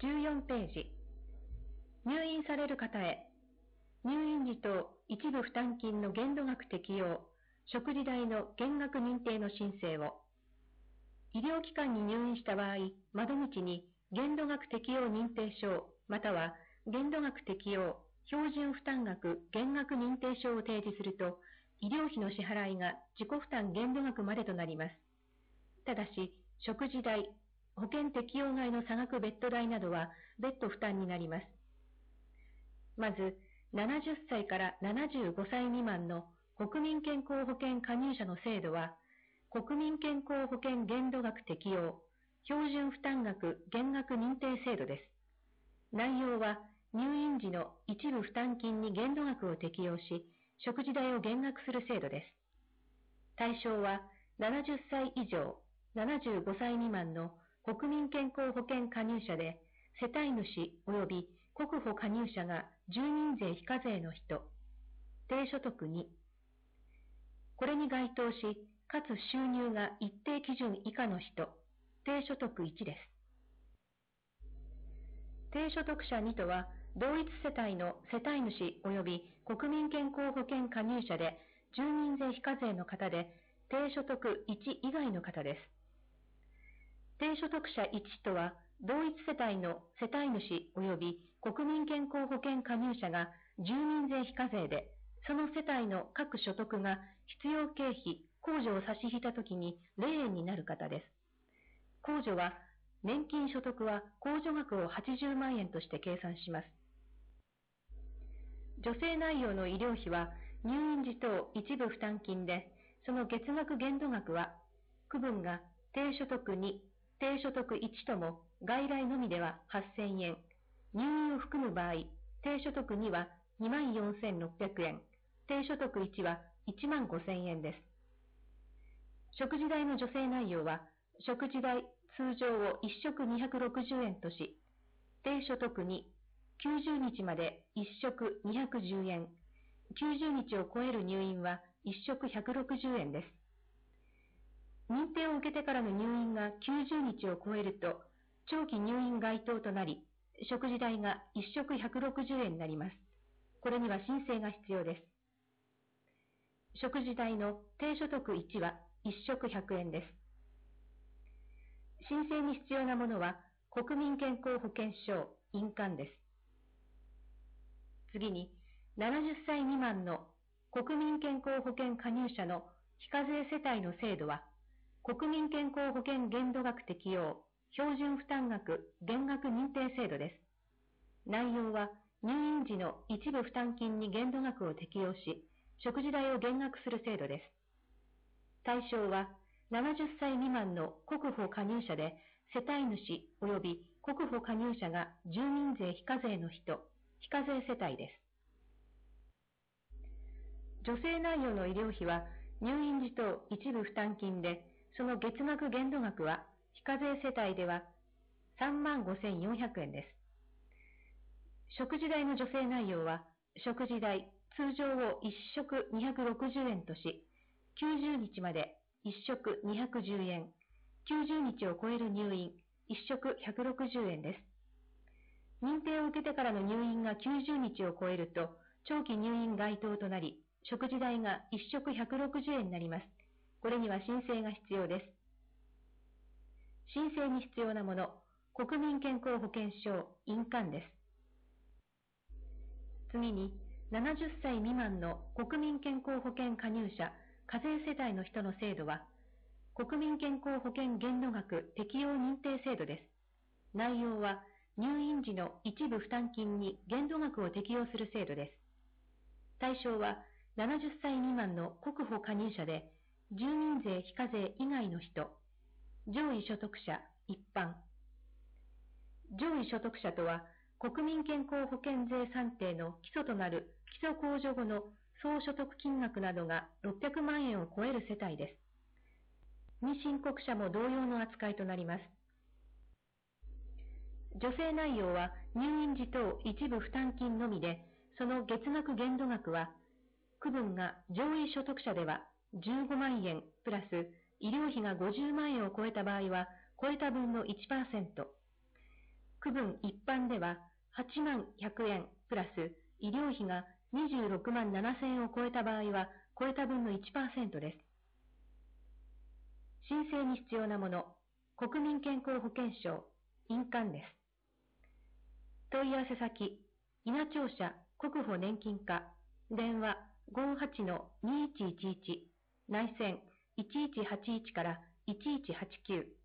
14ページ。入院される方へ、入院時等一部負担金の限度額適用、食事代の減額認定の申請を、医療機関に入院した場合、窓口に限度額適用認定書、または限度額適用標準負担額減額認定書を提示すると、医療費の支払いが自己負担限度額までとなります。ただし、食事代、保険適用外の差額ベッド代などは別途負担になります。まず、70歳から75歳未満の国民健康保険加入者の制度は、国民健康保険限度額適用、標準負担額減額認定制度です。内容は、入院時の一部負担金に限度額を適用し、食事代を減額する制度です。対象は、70歳以上、75歳未満の国民健康保険加入者で、世帯主及び国保加入者が住民税非課税の人、低所得に、これに該当し、かつ収入が一定基準以下の人、低所得1です。低所得者2とは、同一世帯の世帯主及び国民健康保険加入者で住民税非課税の方で、低所得1以外の方です。低所得者1とは、同一世帯の世帯主及び国民健康保険加入者が住民税非課税で、その世帯の各所得が必要経費、控除を差し引いたときに0円になる方です。控除は、年金所得は控除額を80万円として計算します。助成内容の医療費は入院時等一部負担金で、その月額限度額は、区分が低所得2、低所得1とも外来のみでは8000円、入院を含む場合、低所得2は24,600円、低所得1は15,000円です。食事代の助成内容は、食事代通常を1食260円とし、低所得に90日まで1食210円、90日を超える入院は1食160円です。認定を受けてからの入院が90日を超えると、長期入院該当となり、食事代が1食160円になります。これには申請が必要です。食事代の低所得1は1食100円です。申請に必要なものは、国民健康保険証、印鑑です。次に、70歳未満の国民健康保険加入者の非課税世帯の制度は、国民健康保険限度額適用、標準負担額減額認定制度です。内容は、入院時の一部負担金に限度額を適用し、食事代を減額する制度です。対象は、70歳未満の国保加入者で、世帯主及び国保加入者が住民税非課税の人、非課税世帯です。助成内容の医療費は、入院時等一部負担金で、その月額限度額は、非課税世帯では35,400円です。食事代の助成内容は、食事代通常を1食260円とし、90日まで1食210円、90日を超える入院、1食160円です。認定を受けてからの入院が90日を超えると、長期入院該当となり、食事代が1食160円になります。これには申請が必要です。申請に必要なもの、国民健康保険証、印鑑です。次に、70歳未満の国民健康保険加入者、課税世帯の人の制度は、国民健康保険限度額適用認定制度です。内容は、入院時の一部負担金に限度額を適用する制度です。対象は、70歳未満の国保加入者で、住民税非課税以外の人、上位所得者、一般。上位所得者とは、国民健康保険税算定の基礎となる基礎控除後の総所得金額などが600万円を超える世帯です。未申告者も同様の扱いとなります。助成内容は入院時等一部負担金のみで、その月額限度額は、区分が上位所得者では15万円プラス医療費が50万円を超えた場合は、超えた分の 1%、 区分一般では8万100円プラス医療費が26万7000円を超えた場合は、超えた分の 1% です。申請に必要なもの、国民健康保険証、印鑑です。問い合わせ先、稲庁舎国保年金課、電話58-2111、内線1181から1189